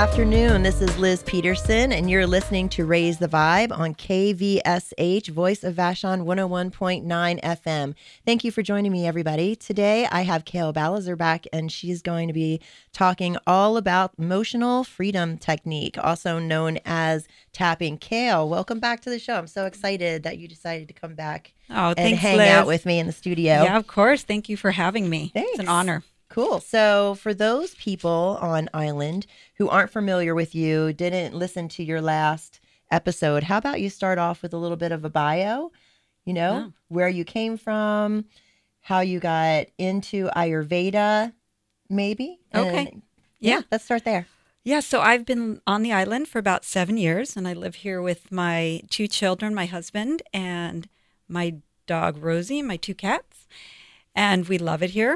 afternoon. This is Liz Peterson, and you're listening to Raise the Vibe on KVSH, Voice of Vashon 101.9 FM. Thank you for joining me, everybody. Today, I have Kale Balazer back, and she's going to be talking all about emotional freedom technique, also known as tapping. Kale, welcome back to the show. I'm so excited that you decided to come back and hang Liz. out with me in the studio. Yeah, of course. Thank you for having me. Thanks. It's an honor. Cool. So for those people on Island who aren't familiar with you, didn't listen to your last episode, how about you start off with a little bit of a bio, where you came from, how you got into Ayurveda, maybe? Okay. Yeah, let's start there. Yeah, so I've been on the island for about 7 years, and I live here with my 2 children, my husband, and my dog, Rosie, my 2 cats, and we love it here.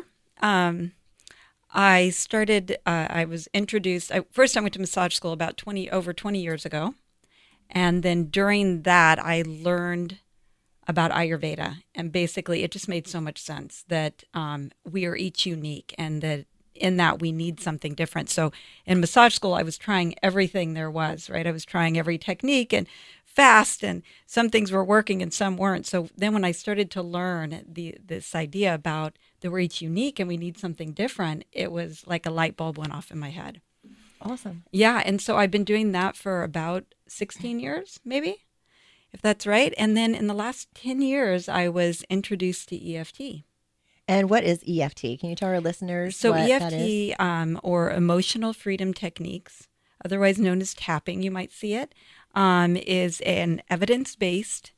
I was introduced, first I went to massage school about over 20 years ago. And then during that, I learned about Ayurveda. And basically, it just made so much sense that we are each unique and that in that we need something different. So in massage school, I was trying everything there was, right? I was trying every technique and fast, and some things were working and some weren't. So then when I started to learn this idea about that we're each unique and we need something different, it was like a light bulb went off in my head. Awesome. Yeah, and so I've been doing that for about 16 years, maybe, if that's right. And then in the last 10 years, I was introduced to EFT. And what is EFT? Can you tell our listeners so what EFT, that is? Or Emotional Freedom Techniques, otherwise known as tapping, you might see it, is an evidence-based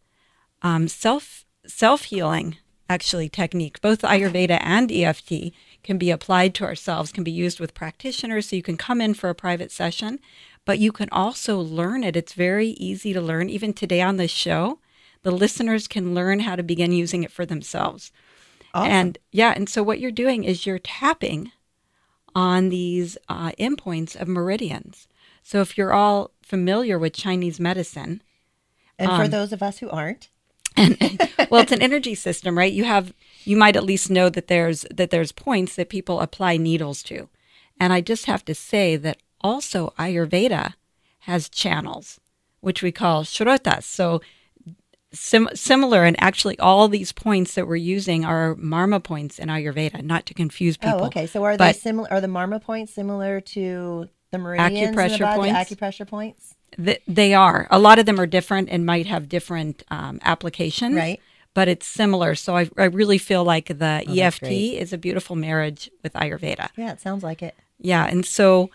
self-healing, actually, technique. Both Ayurveda and EFT can be applied to ourselves, can be used with practitioners, so you can come in for a private session, but you can also learn it. It's very easy to learn. Even today on this show, the listeners can learn how to begin using it for themselves. Awesome. And so what you're doing is you're tapping on these endpoints of meridians. So if you're all familiar with Chinese medicine. And for those of us who aren't. Well, it's an energy system, right? You might at least know that there's points that people apply needles to. And I just have to say that also Ayurveda has channels, which we call shrotas. So similar, and actually all these points that we're using are marma points in Ayurveda, not to confuse people. Oh, okay. So are they similar? Are the marma points similar to the meridians in the body, acupressure points? They are. A lot of them are different and might have different applications, right? But it's similar. So I really feel like the EFT is a beautiful marriage with Ayurveda. Yeah, it sounds like it. Yeah, and so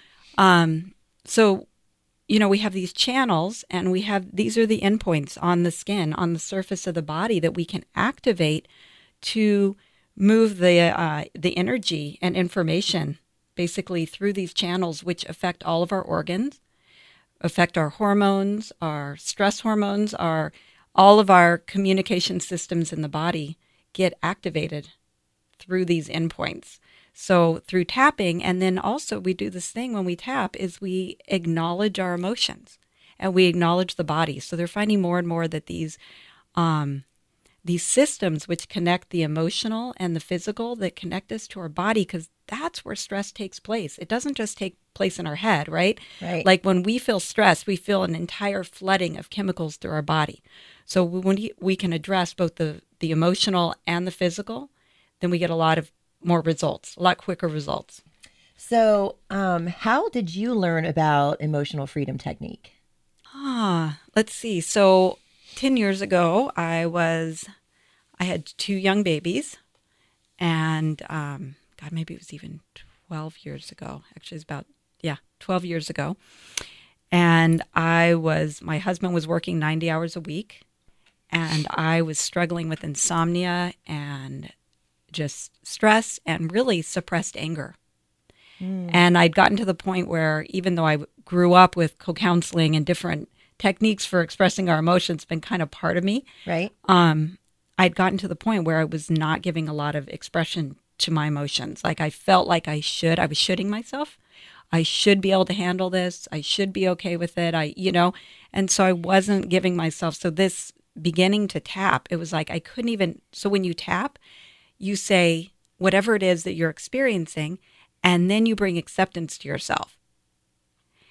we have these channels, and these are the endpoints on the skin, on the surface of the body that we can activate to move the energy and information basically through these channels, which affect all of our organs, affect our hormones, our stress hormones, all of our communication systems in the body get activated through these endpoints. So through tapping, and then also we do this thing when we tap is we acknowledge our emotions and we acknowledge the body. So they're finding more and more that these systems which connect the emotional and the physical, that connect us to our body, because that's where stress takes place. It doesn't just take place in our head, right? Right. Like when we feel stressed, we feel an entire flooding of chemicals through our body. So when we can address both the emotional and the physical, then we get a lot quicker results. So how did you learn about emotional freedom technique? Let's see. So 10 years ago, I had 2 young babies, and maybe it was even 12 years ago. Actually, it's about 12 years ago. And my husband was working 90 hours a week, and I was struggling with insomnia and just stress and really suppressed anger. And I'd gotten to the point where, even though I grew up with co-counseling and different techniques for expressing our emotions, been kind of part of me. Right. I'd gotten to the point where I was not giving a lot of expression to my emotions. Like I felt like I was shoulding myself. I should be able to handle this. I should be okay with it. And so I wasn't giving myself. So this beginning to tap, it was like I couldn't even. So when you tap, you say whatever it is that you're experiencing, and then you bring acceptance to yourself.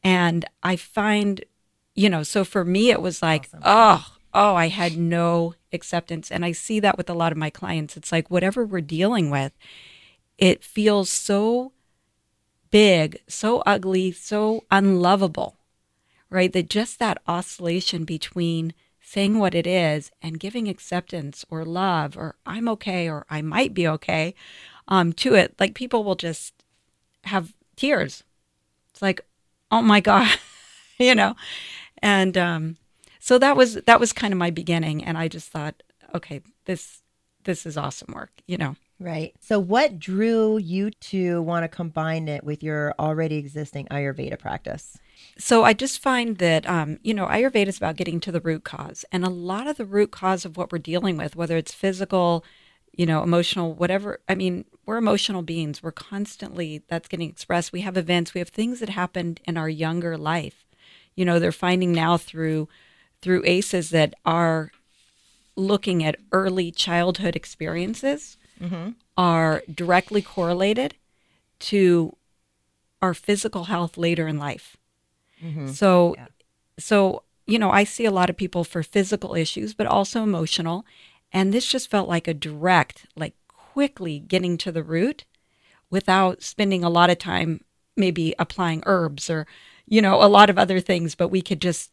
And I find, so for me, it was like, Awesome. I had no acceptance. And I see that with a lot of my clients. It's like whatever we're dealing with, it feels so big, so ugly, so unlovable, right? That just that oscillation between saying what it is and giving acceptance or love or I'm okay or I might be okay to it, like people will just have tears. It's like, oh my God, you know? And so that was kind of my beginning. And I just thought, okay, this is awesome work. Right. So, what drew you to want to combine it with your already existing Ayurveda practice? So I just find that, Ayurveda is about getting to the root cause. And a lot of the root cause of what we're dealing with, whether it's physical, emotional, whatever, I mean, we're emotional beings. We're constantly, that's getting expressed. We have events, we have things that happened in our younger life. They're finding now through ACEs that are looking at early childhood experiences Mm-hmm. are directly correlated to our physical health later in life. Mm-hmm. So, Yeah. so, I see a lot of people for physical issues, but also emotional. And this just felt like a direct, like quickly getting to the root without spending a lot of time maybe applying herbs or, a lot of other things. But we could just,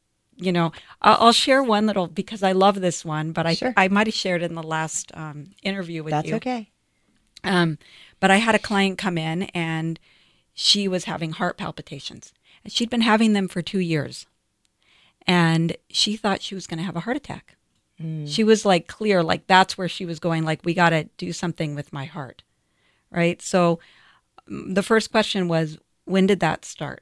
I'll share one little, because I love this one, but Sure. I might have shared it in the last interview with That's you. okay. But I had a client come in and she was having heart palpitations. And she'd been having them for 2 years. And she thought she was going to have a heart attack. She was like clear, like that's where she was going, like we got to do something with my heart. Right. So the first question was, when did that start?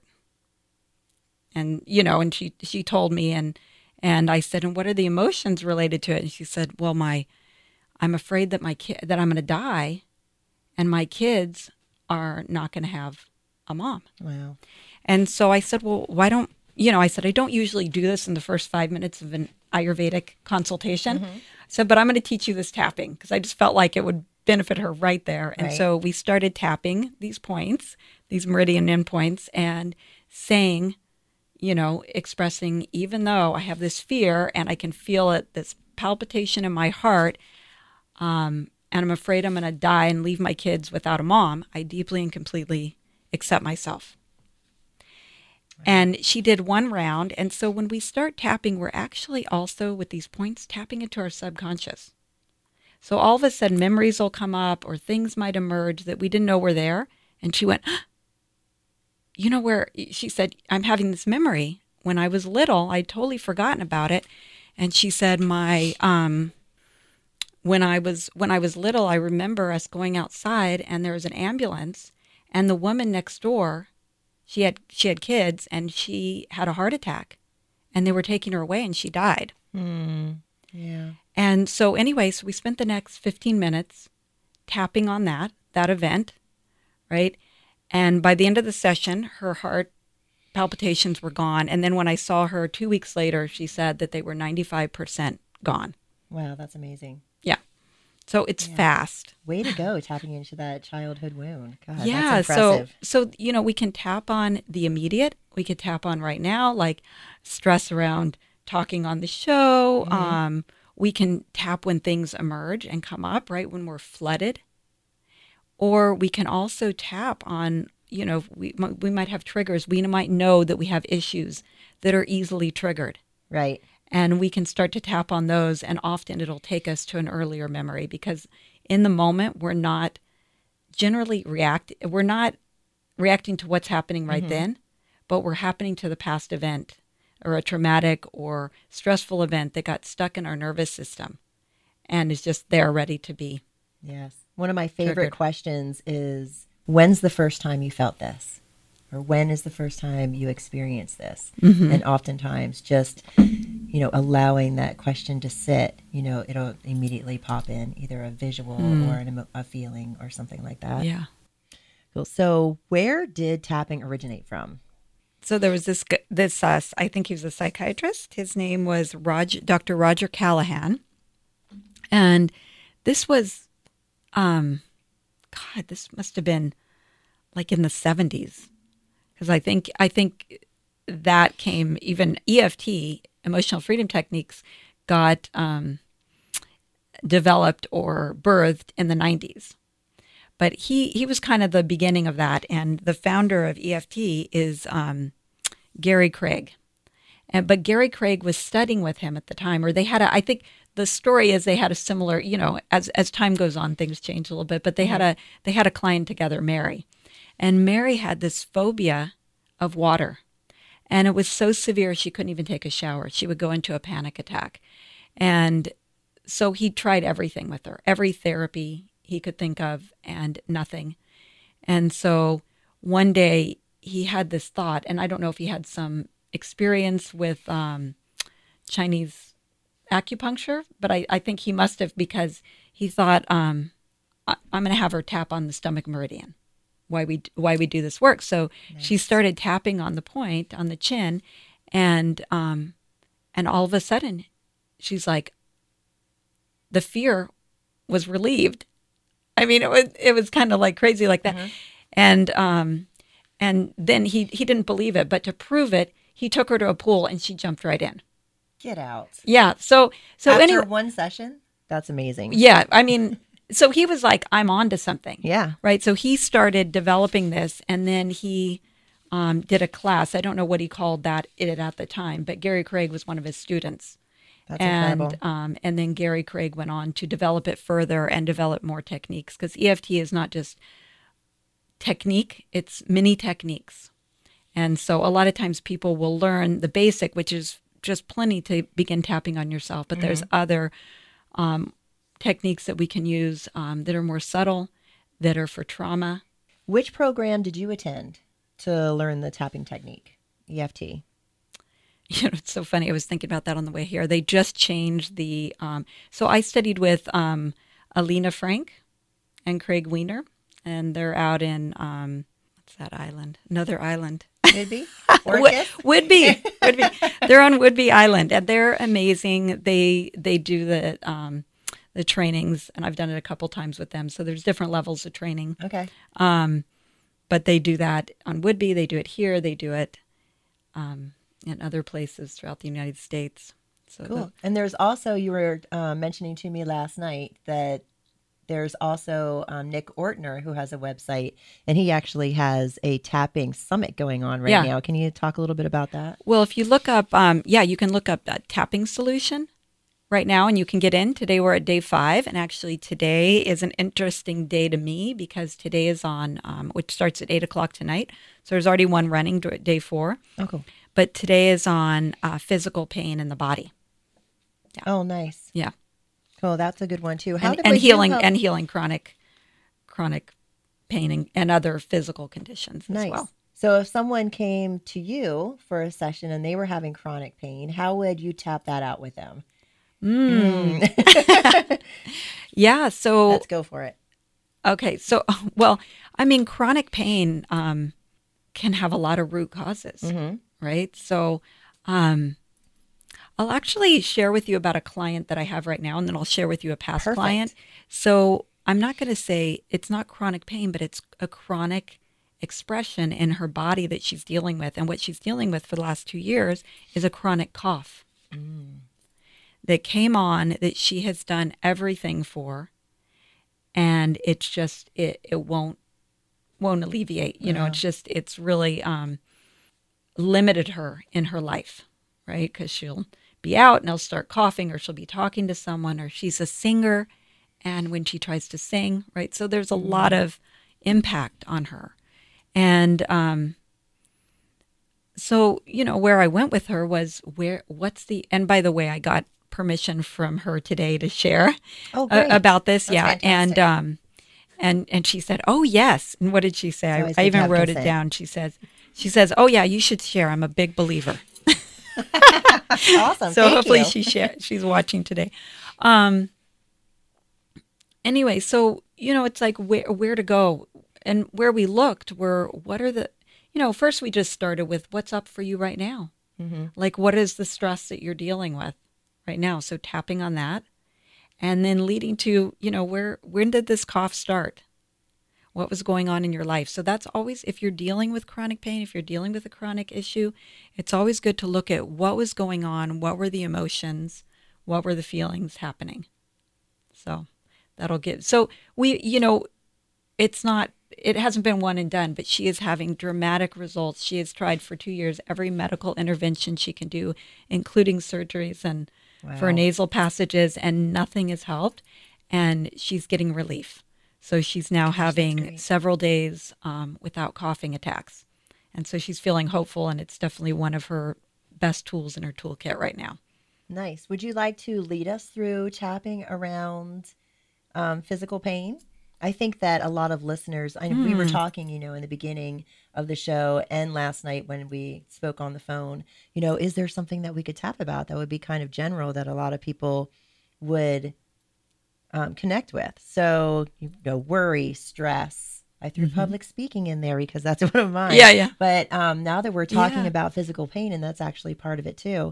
And, and she told me and I said, and what are the emotions related to it? And she said, well, I'm afraid that that I'm going to die and my kids are not going to have a mom. Wow. And so I said, well, why don't, I said, I don't usually do this in the first 5 minutes of an Ayurvedic consultation. Mm-hmm. I said, but I'm going to teach you this tapping because I just felt like it would benefit her right there. And Right. so we started tapping these points, these meridian endpoints, and saying, expressing, even though I have this fear and I can feel it, this palpitation in my heart, and I'm afraid I'm going to die and leave my kids without a mom, I deeply and completely accept myself. And she did one round. And so when we start tapping, we're actually also with these points tapping into our subconscious. So all of a sudden memories will come up or things might emerge that we didn't know were there. And she went, where she said, I'm having this memory. When I was little, I'd totally forgotten about it. And she said, when I was little, I remember us going outside and there was an ambulance and the woman next door, she had kids and she had a heart attack and they were taking her away and she died. Yeah. And so anyway, so we spent the next 15 minutes tapping on that event, right? And by the end of the session, her heart palpitations were gone. And then when I saw her 2 weeks later, she said that they were 95% gone. Wow, that's amazing. Yeah. So it's fast. Way to go, tapping into that childhood wound. God, Yeah. that's impressive. So, we can tap on the immediate. We could tap on right now, like stress around talking on the show. Mm-hmm. We can tap when things emerge and come up, right? When we're flooded. Or we can also tap on, we might have triggers. We might know that we have issues that are easily triggered. Right. And we can start to tap on those. And often it'll take us to an earlier memory because in the moment, we're not reacting to what's happening right then, but we're happening to the past event or a traumatic or stressful event that got stuck in our nervous system and is just there ready to be. Yes. One of my favorite Triggered. questions is, when's the first time you felt this? Or when is the first time you experienced this? Mm-hmm. And oftentimes just, allowing that question to sit, it'll immediately pop in either a visual or a feeling or something like that. Yeah. Cool. So where did tapping originate from? So there was this I think he was a psychiatrist. His name was Dr. Roger Callahan. And this was, this must have been like in the 70s. because I think that came, even EFT, emotional freedom techniques, got developed or birthed in the 90s. But he was kind of the beginning of that, and the founder of EFT is Gary Craig. But Gary Craig was studying with him at the time, or they had I think the story is they had a similar, as time goes on, things change a little bit, but they had a client together, Mary. And Mary had this phobia of water. And it was so severe she couldn't even take a shower. She would go into a panic attack. And so he tried everything with her, every therapy he could think of, and nothing. And so one day he had this thought, and I don't know if he had some experience with Chinese acupuncture, but I think he must have, because he thought, I'm going to have her tap on the stomach meridian. Why we do this work. So nice. She started tapping on the point on the chin, and all of a sudden, she's like, the fear was relieved. I mean, it was kind of like crazy like that, and then he didn't believe it, but to prove it, he took her to a pool and she jumped right in. Get out. Yeah. So after anyway, one session, that's amazing. Yeah. I mean. So he was like, I'm on to something. Yeah. Right. So he started developing this, and then he did a class. I don't know what he called it at the time, but Gary Craig was one of his students. That's incredible. And then Gary Craig went on to develop it further and develop more techniques, because EFT is not just technique, it's many techniques. And so a lot of times people will learn the basic, which is just plenty to begin tapping on yourself, but there's other techniques that we can use that are more subtle, that are for trauma. Which program did you attend to learn the tapping technique, EFT? It's so funny. I was thinking about that on the way here. They just changed the, so I studied with Alina Frank and Craig Weiner, and they're out in, what's that island? Another island. Whidbey? Whidbey. They're on Whidbey Island, and they're amazing. They do the trainings, and I've done it a couple times with them. So there's different levels of training. Okay. But they do that on Whidbey. They do it here. They do it in other places throughout the United States. So cool. And there's also, you were mentioning to me last night that there's also Nick Ortner, who has a website, and he actually has a tapping summit going on right now. Can you talk a little bit about that? Well, if you look up, you can look up that tapping solution right now, and you can get in. Today we're at day 5, and actually today is an interesting day to me, because today is on, which starts at 8 o'clock tonight. So there's already one running, day 4. Oh, cool. But today is on physical pain in the body. Yeah. Oh, nice. Yeah. Oh, that's a good one too. And healing chronic pain and other physical conditions as well. So if someone came to you for a session and they were having chronic pain, how would you tap that out with them? Yeah. So let's go for it. Okay. So, well, I mean, chronic pain can have a lot of root causes, right? So, I'll actually share with you about a client that I have right now, and then I'll share with you a past client. So I'm not going to say it's not chronic pain, but it's a chronic expression in her body that she's dealing with. And what she's dealing with for the last 2 years is a chronic cough that came on, that she has done everything for, and it's just, it won't alleviate. It's really limited her in her life, right? Because she'll be out and I'll start coughing, or she'll be talking to someone, or she's a singer, and when she tries to sing, right? So there's a lot of impact on her. And so, where I went with her was and by the way, I got permission from her today to share about this. That's fantastic. And she said, "Oh yes." And what did she say? I even wrote it down. She says, "Oh yeah, you should share. I'm a big believer." Awesome. So hopefully she's watching today. Anyway, so it's like where to go, and where we looked were, what are the, first we just started with what's up for you right now. Like, what is the stress that you're dealing with right now? So tapping on that, and then leading to, when did this cough start? what was going on in your life. So that's always, if you're dealing with chronic pain, if you're dealing with a chronic issue, it's always good to look at what was going on, what were the emotions, what were the feelings happening. So that'll give. So it hasn't been one and done, but she is having dramatic results. She has tried for 2 years every medical intervention she can do, including surgeries and for nasal passages, and nothing has helped. And she's getting relief. So she's now having several days without coughing attacks. And so she's feeling hopeful, and it's definitely one of her best tools in her toolkit right now. Nice. Would you like to lead us through tapping around physical pain? I think that a lot of listeners, we were talking, in the beginning of the show and last night when we spoke on the phone, is there something that we could tap about that would be kind of general that a lot of people would connect with? So, worry, stress. I threw public speaking in there because that's one of mine. Yeah. But now that we're talking about physical pain, and that's actually part of it too,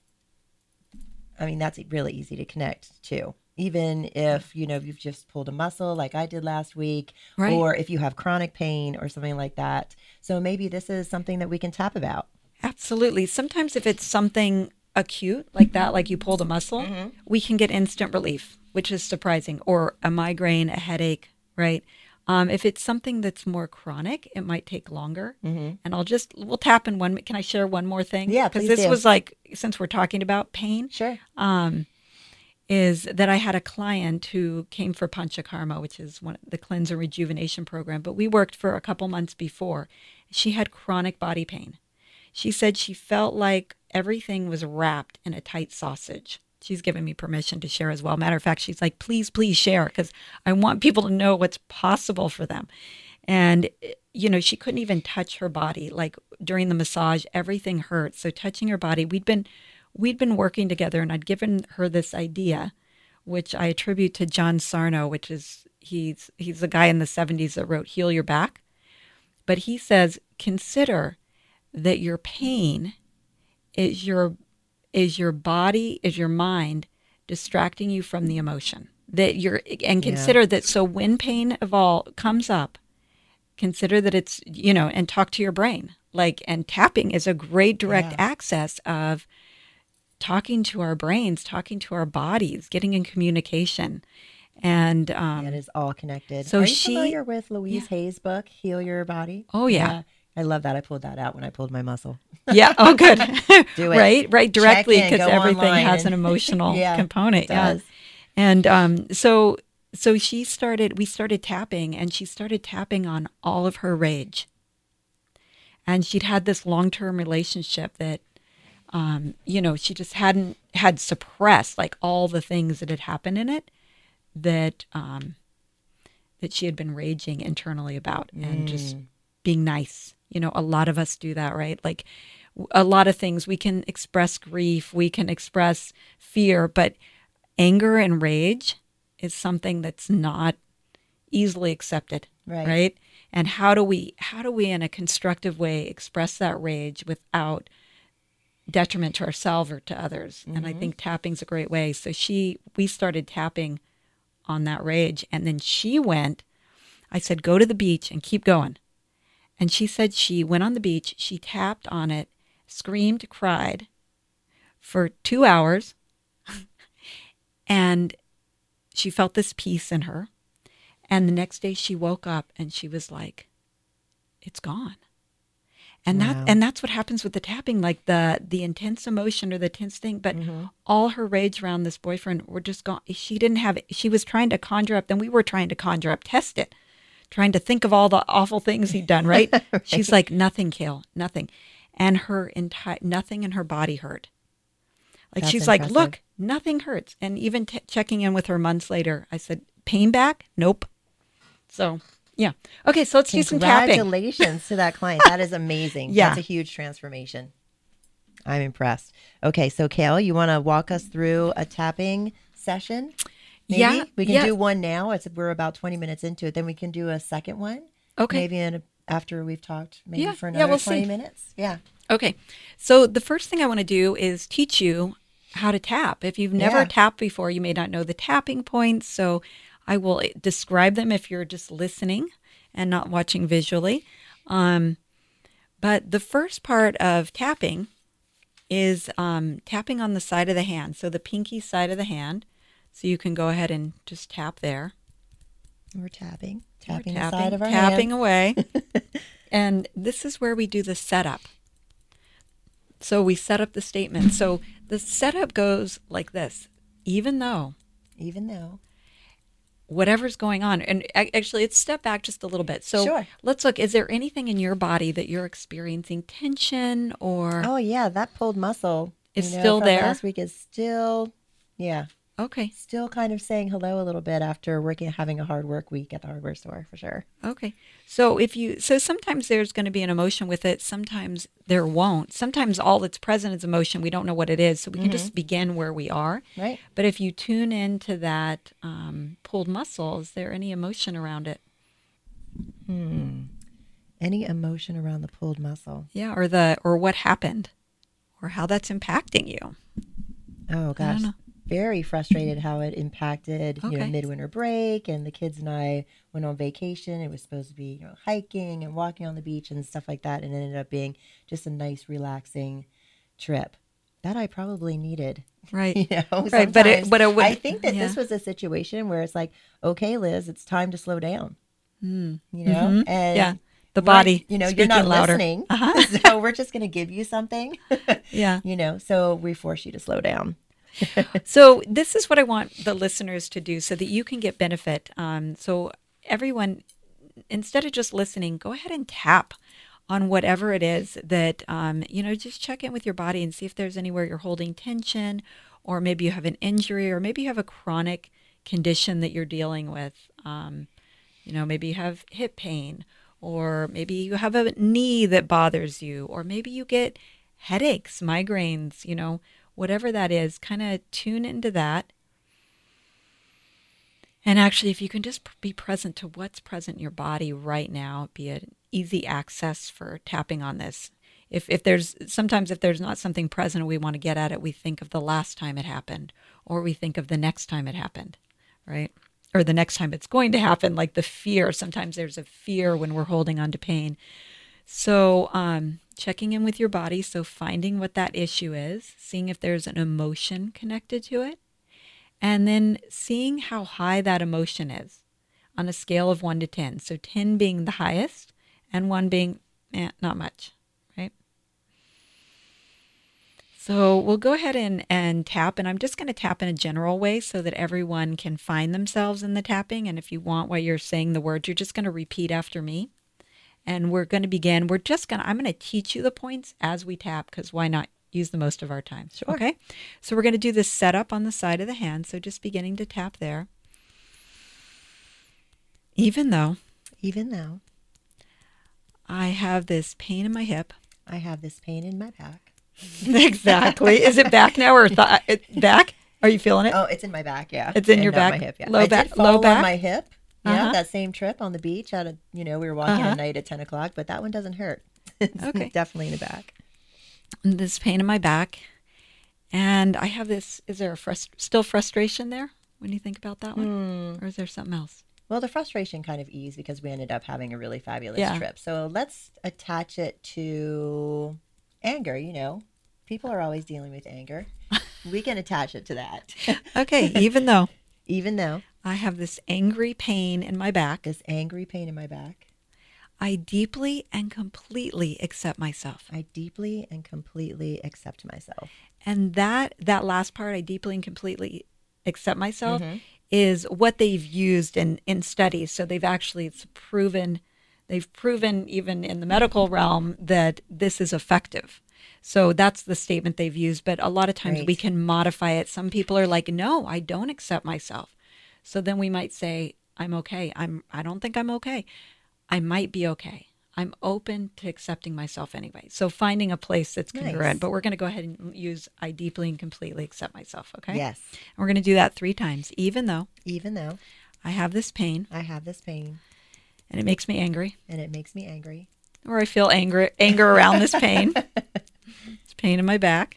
I mean, that's really easy to connect to. Even if, you've just pulled a muscle like I did last week, or if you have chronic pain or something like that. So maybe this is something that we can tap about. Absolutely. Sometimes if it's something acute like that, like you pulled a muscle, we can get instant relief, which is surprising, or a migraine, a headache, right? If it's something that's more chronic, it might take longer. And we'll tap in one. Can I share one more thing? Yeah, please do. Because this was like, since we're talking about pain. Sure. Is that I had a client who came for Panchakarma, which is the cleanse and rejuvenation program, but we worked for a couple months before. She had chronic body pain. She said she felt like everything was wrapped in a tight sausage. She's given me permission to share as well. Matter of fact, she's like, please share, because I want people to know what's possible for them. And, she couldn't even touch her body. Like during the massage, everything hurt. So touching her body, we'd been working together, and I'd given her this idea, which I attribute to John Sarno, which is, he's the guy in the 70s that wrote Heal Your Back. But he says, consider that your pain is your body, is your mind distracting you from the emotion. Consider that, so when pain comes up, consider that it's, and talk to your brain. And tapping is a great direct access of talking to our brains, talking to our bodies, getting in communication. And it is all connected. So Are you familiar with Louise Hay's book, Heal Your Body? Oh, yeah. I love that. I pulled that out when I pulled my muscle. Yeah. Oh, good. Do it. Right. Directly, because everything has an emotional component. It does. Yeah. And so we started tapping, and she started tapping on all of her rage. And she'd had this long-term relationship that, she just had suppressed like all the things that had happened in it that she had been raging internally about and just being nice. A lot of us do that, right? Like a lot of things, we can express grief, we can express fear, but anger and rage is something that's not easily accepted, right? And how do we in a constructive way express that rage without detriment to ourselves or to others? And I think tapping's a great way. So we started tapping on that rage, and then I said, go to the beach and keep going. And she said she went on the beach, she tapped on it, screamed, cried for 2 hours, and she felt this peace in her. And the next day she woke up and she was like, it's gone. And that's what happens with the tapping, like the intense emotion or the tense thing, but all her rage around this boyfriend were just gone. She was trying to conjure up, then we were trying to conjure up, test it, trying to think of all the awful things he'd done, right? She's like, nothing, Kale, nothing. And nothing in her body hurt. Like, that's she's impressive. Like, look, nothing hurts. And even checking in with her months later, I said, pain back? Nope. So, yeah. Okay, so let's do some tapping. Congratulations to that client. That is amazing. Yeah. That's a huge transformation. I'm impressed. Okay, so Kale, you want to walk us through a tapping session? Maybe? Yeah. We can do one now. We're about 20 minutes into it. Then we can do a second one. Okay. Maybe after we've talked for another 20 minutes. Yeah. Okay. So the first thing I want to do is teach you how to tap. If you've never tapped before, you may not know the tapping points. So I will describe them if you're just listening, and not watching visually. But the first part of tapping is tapping on the side of the hand, so the pinky side of the hand. So you can go ahead and just tap there. We're tapping We're the side of our tapping hand. away. And this is where we do the setup. So we set up the statement. So the setup goes like this. Even though whatever's going on, and actually let's step back just a little bit. So Sure. Let's look, is there anything in your body that you're experiencing tension or? Oh yeah, that pulled muscle It's still from there? last week is still, Okay. still kind of saying hello a little bit after having a hard work week at the hardware store for sure. Okay. So so sometimes there's going to be an emotion with it. Sometimes there won't. Sometimes all that's present is emotion. We don't know what it is. So we can just begin where we are. Right. But if you tune into that pulled muscle, is there any emotion around it? Any emotion around the pulled muscle? Yeah. Or what happened or how that's impacting you. Oh I gosh. don't know. Very frustrated how it impacted, Okay. midwinter break, and the kids and I went on vacation. It was supposed to be, hiking and walking on the beach and stuff like that, and it ended up being just a nice, relaxing trip that I probably needed. Right. Right. Sometimes But it would. I think that yeah. this was a situation where it's like, okay, Liz, it's time to slow down. And Yeah. The body. you're speaking not louder. listening, Uh-huh. so we're just going to give you something. Yeah. So we force you to slow down. So this is what I want the listeners to do so that you can get benefit. So everyone, instead of just listening, go ahead and tap on whatever it is that, just check in with your body and see if there's anywhere you're holding tension, or maybe you have an injury, or maybe you have a chronic condition that you're dealing with. Maybe you have hip pain, or maybe you have a knee that bothers you, or maybe you get headaches, migraines, whatever that is, kind of tune into that. And actually, if you can just be present to what's present in your body right now, be an easy access for tapping on this. If there's not something present and we want to get at it, we think of the last time it happened, or we think of the next time it happened, right? Or the next time it's going to happen, like the fear. Sometimes there's a fear when we're holding on to pain. So checking in with your body, so finding what that issue is, seeing if there's an emotion connected to it, and then seeing how high that emotion is on a scale of 1 to 10. So 10 being the highest and 1 being not much, right? So we'll go ahead and tap, and I'm just going to tap in a general way so that everyone can find themselves in the tapping. And if you want, while you're saying the words, you're just going to repeat after me. And we're going to begin. I'm going to teach you the points as we tap, because why not use the most of our time? Sure. Okay. So we're going to do this setup on the side of the hand. So just beginning to tap there. Even though I have this pain in my hip. I have this pain in my back. Exactly. Is it back now or back? Are you feeling it? Oh, it's in my back, yeah. It's in And your not back? my hip, yeah. Low I back- did fall low back? on my hip. Yeah, Uh-huh. that same trip on the beach. We were walking at night at 10 o'clock, but that one doesn't hurt. It's Okay. definitely in the back. This pain in my back. And I have this, is there still frustration there when you think about that one? Or is there something else? Well, the frustration kind of eased because we ended up having a really fabulous Yeah. trip. So let's attach it to anger. People are always dealing with anger. We can attach it to that. Okay, even though Even though I have this angry pain in my back, this angry pain in my back, I deeply and completely accept myself. I deeply and completely accept myself. And that last part, I deeply and completely accept myself, is what they've used in studies. So they've proven even in the medical realm that this is effective. So that's the statement they've used. But a lot of times Right. we can modify it. Some people are like, no, I don't accept myself. So then we might say, I'm okay. I don't think I'm okay. I might be okay. I'm open to accepting myself anyway. So finding a place that's congruent. Nice. But we're going to go ahead and use I deeply and completely accept myself. Okay. Yes. And we're going to do that 3 times. Even though I have this pain I have this pain and it makes me angry, and it makes me angry, or I feel anger around this pain. It's pain in my back.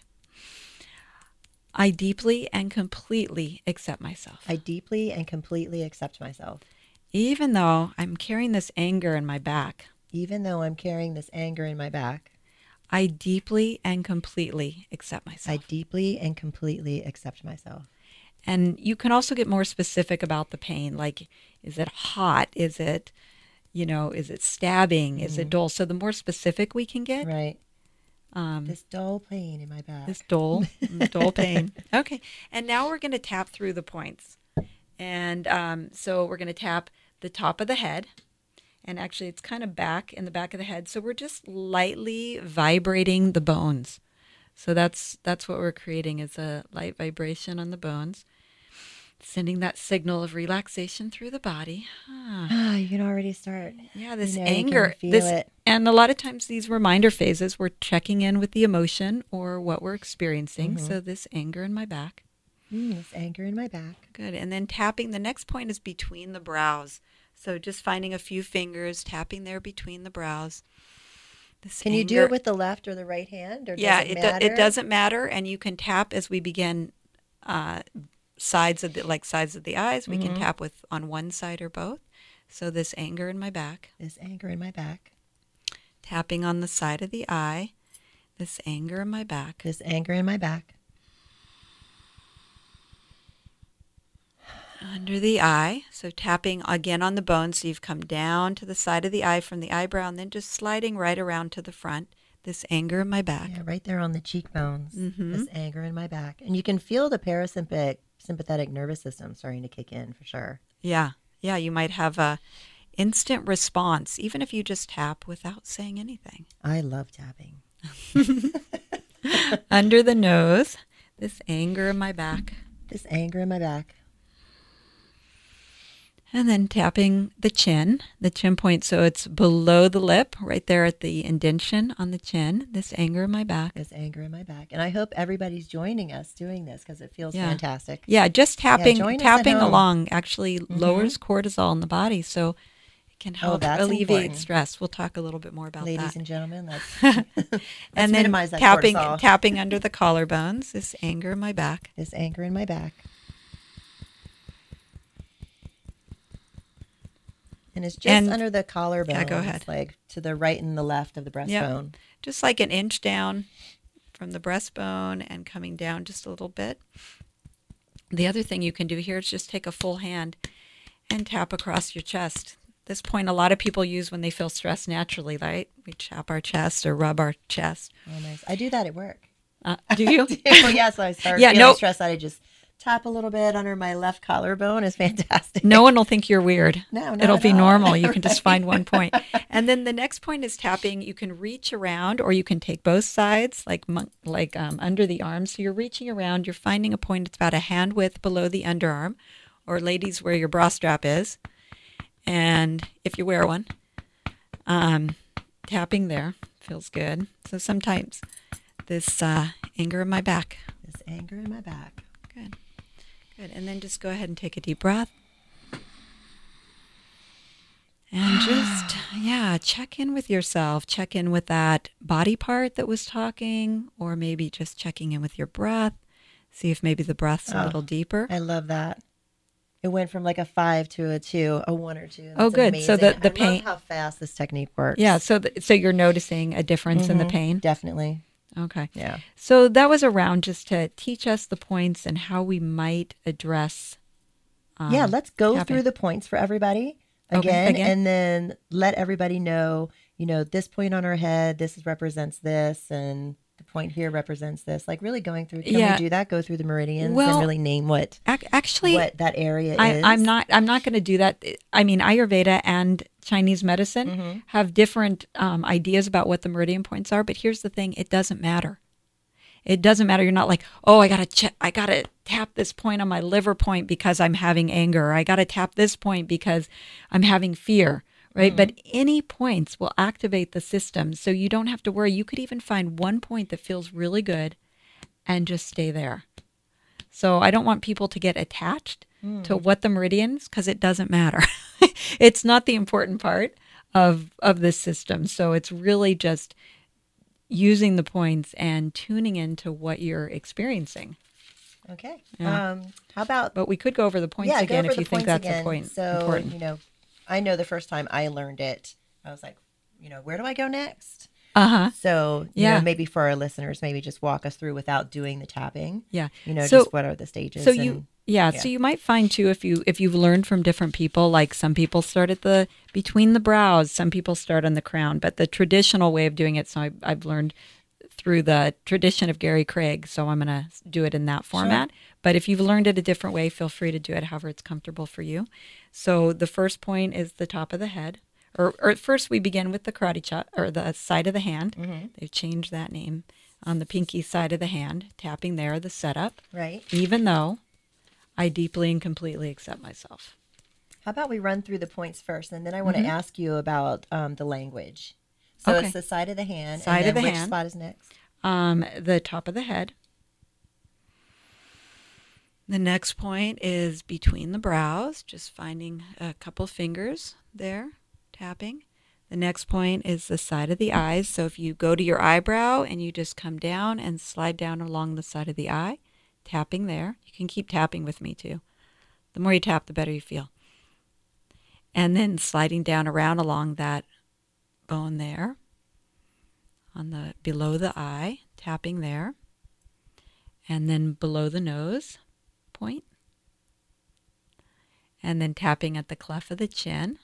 I deeply and completely accept myself. I deeply and completely accept myself. even though I'm carrying this anger in my back, even though I'm carrying this anger in my back, I deeply and completely accept myself. I deeply and completely accept myself. And you can also get more specific about the pain. Like, is it hot? Is it, is it stabbing? Is it dull? So the more specific we can get. Right. This dull pain in my back. This dull pain. Okay. And now we're going to tap through the points. And so we're going to tap the top of the head. And actually, it's kind of back in the back of the head. So we're just lightly vibrating the bones. So that's what we're creating, is a light vibration on the bones. Sending that signal of relaxation through the body. You can already start. Yeah, this anger. You can feel it. And a lot of times these reminder phases, we're checking in with the emotion or what we're experiencing. So this anger in my back. This anger in my back. Good. And then tapping, the next point is between the brows. So just finding a few fingers, tapping there between the brows. Can you do it with the left or the right hand? Or does it matter? It doesn't matter. And you can tap as we begin sides of the eyes. We can tap with on one side or both. So this anger in my back. This anger in my back. Tapping on the side of the eye. This anger in my back. This anger in my back. Under the eye. So tapping again on the bone. So you've come down to the side of the eye from the eyebrow and then just sliding right around to the front. This anger in my back. Yeah, right there on the cheekbones. This anger in my back. And you can feel the parasympathetic nervous system starting to kick in for sure. Yeah. Yeah, you might have a instant response, even if you just tap without saying anything. I love tapping. Under the nose. This anger in my back. This anger in my back. And then tapping the chin point, so it's below the lip, right there at the indentation on the chin. This anger in my back. This anger in my back. And I hope everybody's joining us doing this because it feels fantastic. Yeah, just tapping along actually lowers cortisol in the body, so it can help alleviate stress. We'll talk a little bit more about that. Ladies and gentlemen, let's and then minimize that cortisol. Tapping under the collarbones. This anger in my back. This anger in my back. And it's just under the collarbone. Yeah, go ahead. It's like to the right and the left of the breastbone. Yep. Just like an inch down from the breastbone and coming down just a little bit. The other thing you can do here is just take a full hand and tap across your chest. This point a lot of people use when they feel stressed naturally, right? We tap our chest or rub our chest. Oh, nice. I do that at work. Do you? Yes, I start feeling stressed. I just tap a little bit under my left collarbone. Is fantastic. No one will think you're weird. No, it'll be normal. You can just find one point. And then the next point is tapping. You can reach around, or you can take both sides, like under the arm. So you're reaching around. You're finding a point. It's about a hand width below the underarm, or ladies, where your bra strap is, and if you wear one, tapping there feels good. So sometimes this anger in my back. This anger in my back. Good. Good. And then just go ahead and take a deep breath. And just, check in with yourself. Check in with that body part that was talking, or maybe just checking in with your breath. See if maybe the breath's a little deeper. I love that. It went from like a 5 to a 2, a 1 or 2. That's good. Amazing. So the pain. I love how fast this technique works. Yeah. So you're noticing a difference in the pain? Definitely. Okay. Yeah. So that was around just to teach us the points and how we might address. Let's go through the points for everybody again, and then let everybody know, this point on our head, this represents this, and the point here represents this. Like really going through. Can we do that? Go through the meridians and really name what that area is. I'm not going to do that. I mean, Ayurveda and Chinese medicine have different ideas about what the meridian points are. But here's the thing: it doesn't matter. It doesn't matter. You're not like, oh, I gotta tap this point on my liver point because I'm having anger. Or I gotta tap this point because I'm having fear. Right. But any points will activate the system. So you don't have to worry. You could even find one point that feels really good and just stay there. So I don't want people to get attached to what the meridians, because it doesn't matter. It's not the important part of this system. So it's really just using the points and tuning into what you're experiencing. Okay. Yeah. How about? But we could go over the points again if you think that's a point. So, important. I know the first time I learned it, I was like, where do I go next? Uh-huh. So, Yeah. maybe for our listeners, maybe just walk us through without doing the tapping. Yeah. Just what are the stages? So you might find too, if you've learned from different people, like some people start at between the brows, some people start on the crown, but the traditional way of doing it. So I've learned through the tradition of Gary Craig, so I'm going to do it in that format. Sure. But if you've learned it a different way, feel free to do it however it's comfortable for you. So the first point is the top of the head. Or first we begin with the karate chop, or the side of the hand. Mm-hmm. They've changed that name. On the pinky side of the hand, tapping there, the setup. Right. Even though I deeply and completely accept myself. How about we run through the points first, and then I want to ask you about the language. So it's the side of the hand. Side of the hand. Which spot is next? The top of the head. The next point is between the brows, just finding a couple fingers there. Tapping. The next point is the side of the eyes. So if you go to your eyebrow and you just come down and slide down along the side of the eye, tapping there. You can keep tapping with me too. The more you tap, the better you feel. And then sliding down around along that bone there, below the eye, tapping there. And then below the nose, point. And then tapping at the cleft of the chin.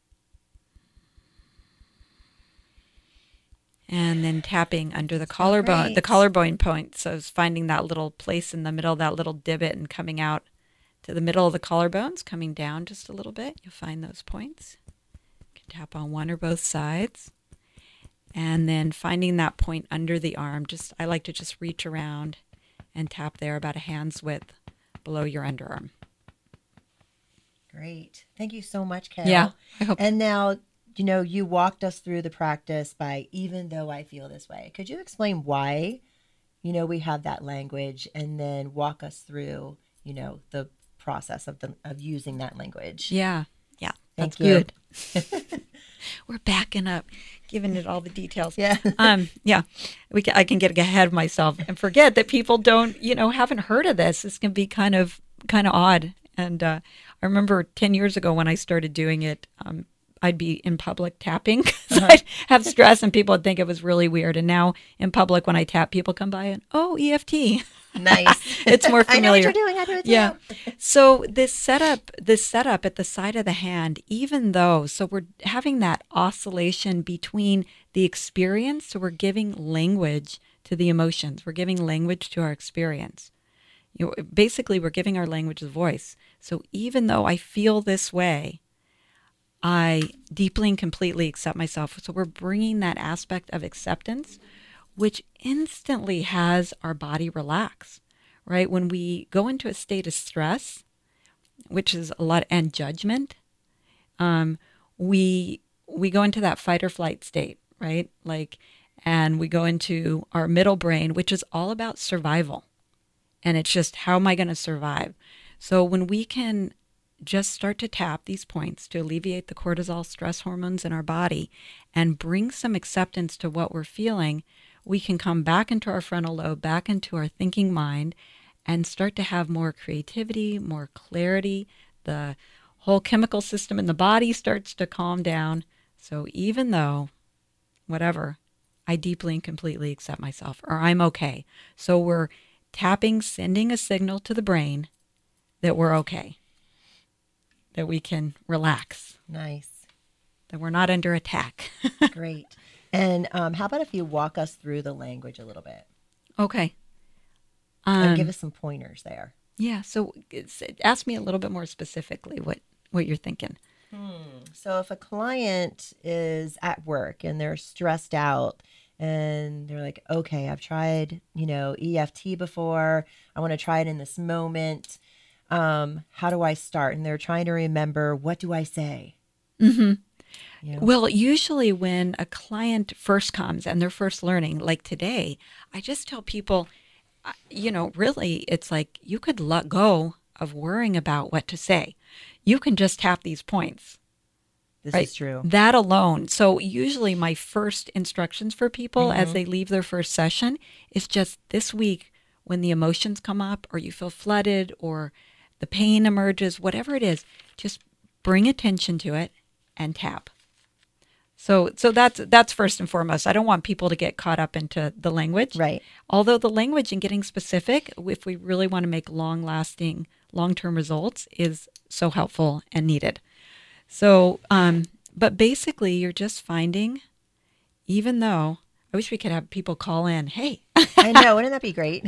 And then tapping under the collarbone, the collarbone point. So it's finding that little place in the middle, that little divot, and coming out to the middle of the collarbones, coming down just a little bit. You'll find those points. You can tap on one or both sides. And then finding that point under the arm. I like to just reach around and tap there about a hand's width below your underarm. Great. Thank you so much, Carol. Yeah, I hope. And now, you walked us through the practice by even though I feel this way. Could you explain why, we have that language, and then walk us through, the process of using that language? Yeah. That's Thank you. Good. We're backing up, giving it all the details. Yeah. I can get ahead of myself and forget that people don't, haven't heard of this. This can be kind of odd. And I remember 10 years ago when I started doing it, I'd be in public tapping because I'd have stress and people would think it was really weird. And now in public, when I tap, people come by and, EFT. Nice. It's more familiar. I know what you're doing. I do it too. Yeah. So this setup at the side of the hand, so we're having that oscillation between the experience. So we're giving language to the emotions. We're giving language to our experience. Basically, we're giving our language a voice. So even though I feel this way, I deeply and completely accept myself. So we're bringing that aspect of acceptance, which instantly has our body relax, right? When we go into a state of stress, which is a lot, and judgment, we go into that fight or flight state, right? And we go into our middle brain, which is all about survival. And it's just, how am I going to survive? So when we can just start to tap these points to alleviate the cortisol stress hormones in our body and bring some acceptance to what we're feeling, we can come back into our frontal lobe, back into our thinking mind, and start to have more creativity, more clarity. The whole chemical system in the body starts to calm down. So even though, whatever, I deeply and completely accept myself, or I'm okay. So we're tapping, sending a signal to the brain that we're okay, that we can relax. Nice. That we're not under attack. Great. And how about if you walk us through the language a little bit? Okay. And give us some pointers there. Yeah. So ask me a little bit more specifically what you're thinking. So if a client is at work and they're stressed out and they're like, okay, I've tried, EFT before. I want to try it in this moment. How do I start? And they're trying to remember, what do I say? Mm-hmm. Well, usually when a client first comes and they're first learning, like today, I just tell people, really, it's like you could let go of worrying about what to say. You can just tap these points. This is true. That alone. So usually my first instructions for people as they leave their first session is just this week when the emotions come up or you feel flooded or the pain emerges, whatever it is, just bring attention to it and tap. So that's first and foremost. I don't want people to get caught up into the language. Right. Although the language and getting specific, if we really want to make long-lasting, long-term results, is so helpful and needed. So, but basically, you're just finding, even though I wish we could have people call in, hey. I know, wouldn't that be great?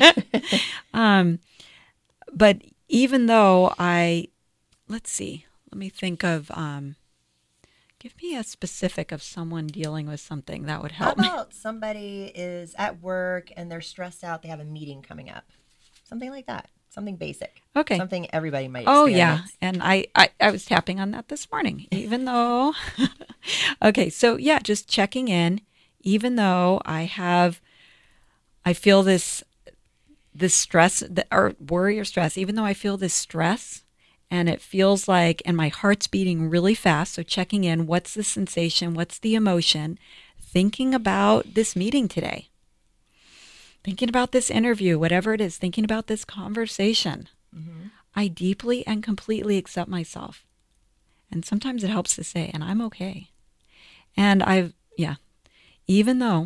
But even though let's see, let me think of, give me a specific of someone dealing with something that would help. How about somebody is at work and they're stressed out, they have a meeting coming up? Something like that. Something basic. Okay. Something everybody might Oh, experience. yeah. And I was tapping on that this morning, even though, okay. So yeah, just checking in, even though I feel this stress or worry or stress, even though I feel this stress and it feels like, and my heart's beating really fast. So checking in, what's the sensation? What's the emotion? Thinking about this meeting today. Thinking about this interview, whatever it is, thinking about this conversation. Mm-hmm. I deeply and completely accept myself. And sometimes it helps to say, and I'm okay. And even though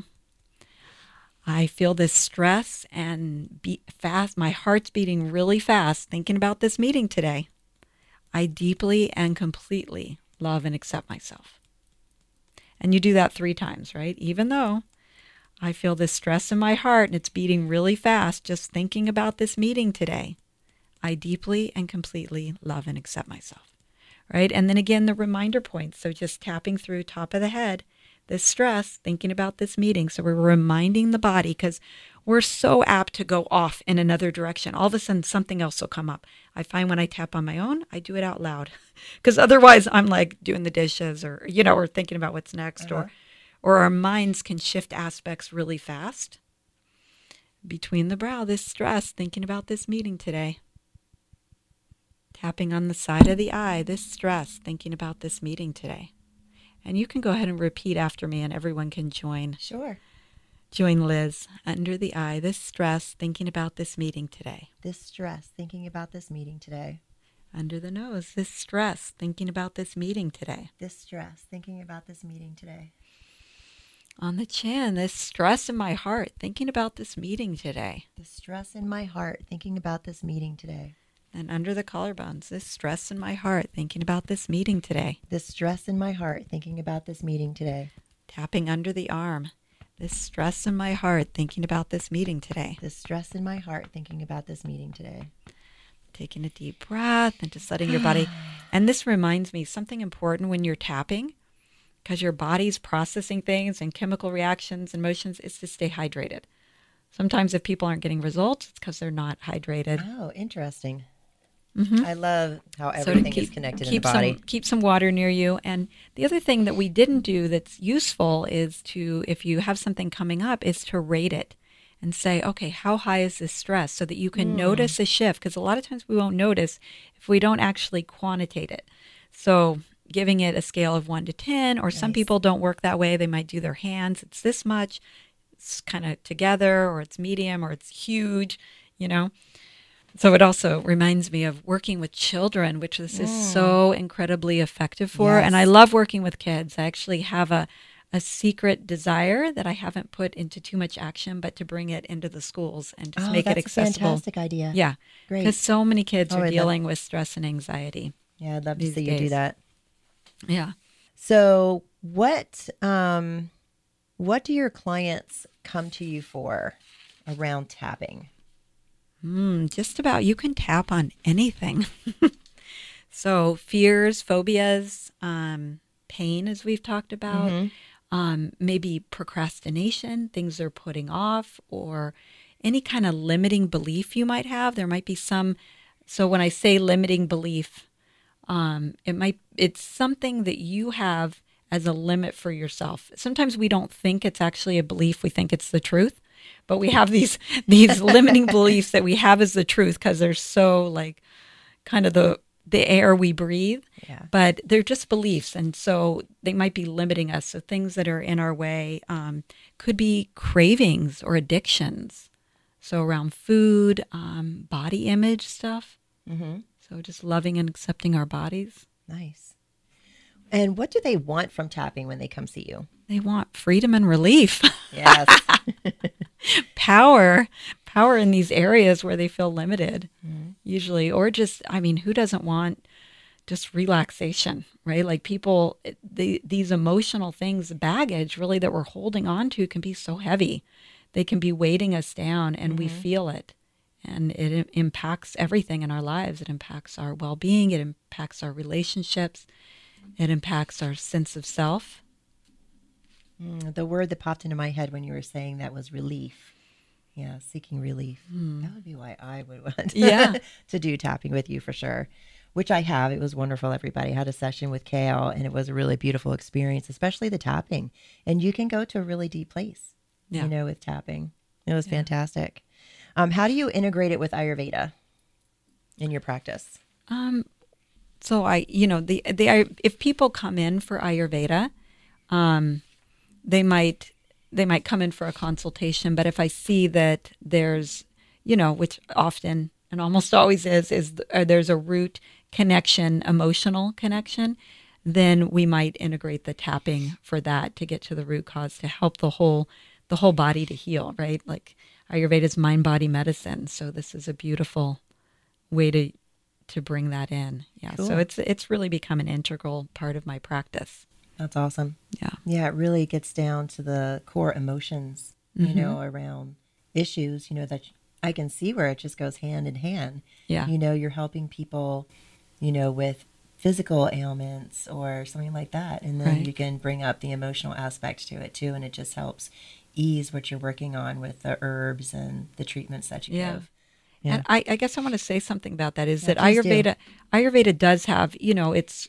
I feel this stress and my heart's beating really fast thinking about this meeting today, I deeply and completely love and accept myself. And you do that 3 times, right? Even though I feel this stress in my heart and it's beating really fast just thinking about this meeting today, I deeply and completely love and accept myself, right? And then again, the reminder points. So just tapping through top of the head, this stress, thinking about this meeting. So we're reminding the body, because we're so apt to go off in another direction. All of a sudden, something else will come up. I find when I tap on my own, I do it out loud, because otherwise I'm like doing the dishes or thinking about what's next, or our minds can shift aspects really fast. Between the brow, this stress, thinking about this meeting today. Tapping on the side of the eye, this stress, thinking about this meeting today. And you can go ahead and repeat after me and everyone can join. Sure. Join Liz. Under the eye, this stress, thinking about this meeting today. This stress, thinking about this meeting today. Under the nose, this stress, thinking about this meeting today. This stress, thinking about this meeting today. On the chin, this stress in my heart, thinking about this meeting today. The stress in my heart, thinking about this meeting today. And under the collarbones, this stress in my heart, thinking about this meeting today. This stress in my heart, thinking about this meeting today. Tapping under the arm, this stress in my heart, thinking about this meeting today. This stress in my heart, thinking about this meeting today. Taking a deep breath and just letting your body. And this reminds me something important when you're tapping, because your body's processing things and chemical reactions and motions, is to stay hydrated. Sometimes if people aren't getting results, it's because they're not hydrated. Oh, interesting. Mm-hmm. I love how everything is connected in the body. Keep some water near you. And the other thing that we didn't do that's useful is to, if you have something coming up, is to rate it and say, okay, how high is this stress, so that you can notice a shift? Because a lot of times we won't notice if we don't actually quantitate it. So giving it a scale of 1 to 10, or some people don't work that way. They might do their hands. It's this much. It's kind of together, or it's medium, or it's huge, So it also reminds me of working with children, which this is so incredibly effective for. Yes. And I love working with kids. I actually have a secret desire that I haven't put into too much action, but to bring it into the schools and just make it accessible. That's a fantastic idea. Yeah. Great. Because so many kids are dealing with stress and anxiety. Yeah, I'd love to see days. you do that. Yeah. So what do your clients come to you for around tapping? Just about. You can tap on anything. So fears, phobias, pain, as we've talked about, maybe procrastination, things they're putting off, or any kind of limiting belief you might have. There might be some. So when I say limiting belief, it's something that you have as a limit for yourself. Sometimes we don't think it's actually a belief. We think it's the truth. But we have these limiting beliefs that we have as the truth, because they're so like kind of the air we breathe. Yeah. But they're just beliefs. And so they might be limiting us. So things that are in our way could be cravings or addictions. So around food, body image stuff. Mm-hmm. So just loving and accepting our bodies. Nice. And what do they want from tapping when they come see you? They want freedom and relief. Yes. Power in these areas where they feel limited, usually, or just, I mean, who doesn't want just relaxation, right? Like people, these emotional things, baggage really that we're holding on to can be so heavy. They can be weighting us down, and we feel it. And it impacts everything in our lives. It impacts our well-being. It impacts our relationships. It impacts our sense of self. The word that popped into my head when you were saying that was relief. Yeah, seeking relief. That would be why I would want to do tapping with you for sure, which I have. It was wonderful, everybody. I had a session with Kale, and it was a really beautiful experience, especially the tapping. And you can go to a really deep place, with tapping. It was fantastic. How do you integrate it with Ayurveda in your practice? So if people come in for Ayurveda, they might come in for a consultation, but if I see that there's, which often and almost always is there's a root connection, emotional connection, then we might integrate the tapping for that to get to the root cause, to help the whole body to heal, right? Like Ayurveda is mind, body, medicine. So this is a beautiful way to bring that in. Yeah. Cool. So it's really become an integral part of my practice. That's awesome. Yeah. Yeah. It really gets down to the core emotions, around issues, that I can see where it just goes hand in hand. Yeah. You're helping people, with physical ailments or something like that. And then you can bring up the emotional aspects to it too. And it just helps ease what you're working on with the herbs and the treatments that you give. Yeah. And I guess I want to say something about that is that Ayurveda does have, it's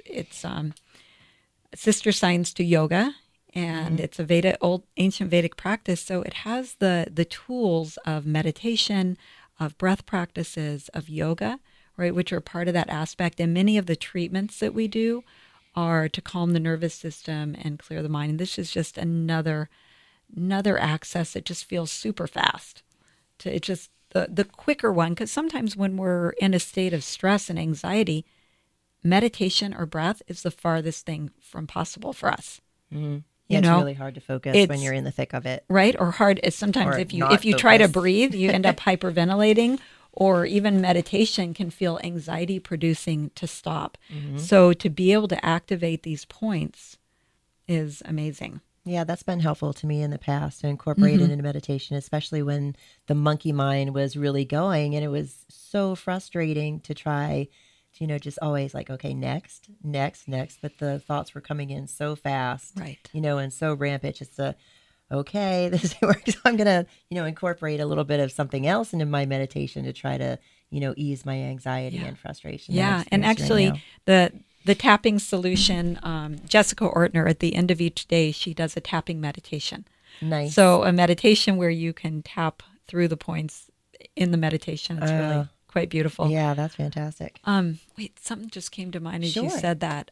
sister science to yoga, and it's a old ancient Vedic practice. So it has the tools of meditation, of breath practices, of yoga, right, which are part of that aspect. And many of the treatments that we do are to calm the nervous system and clear the mind. And this is just another access that just feels super fast. It's just the quicker one, because sometimes when we're in a state of stress and anxiety, meditation or breath is the farthest thing from possible for us. Mm-hmm. Yeah, it's really hard to focus when you're in the thick of it, right? Or hard is sometimes if you try to breathe, you end up hyperventilating. Or even meditation can feel anxiety producing to stop. Mm-hmm. So to be able to activate these points is amazing. Yeah, that's been helpful to me in the past to incorporate it into meditation, especially when the monkey mind was really going, and it was so frustrating to try to, just always like, okay, next, but the thoughts were coming in so fast, right? And so rampant, just okay, this works. So I'm going to, incorporate a little bit of something else into my meditation to try to, ease my anxiety and frustration. Yeah. And actually the tapping solution, Jessica Ortner, at the end of each day, she does a tapping meditation. Nice. So a meditation where you can tap through the points in the meditation. It's really quite beautiful. Yeah, that's fantastic. Wait, something just came to mind as you said that.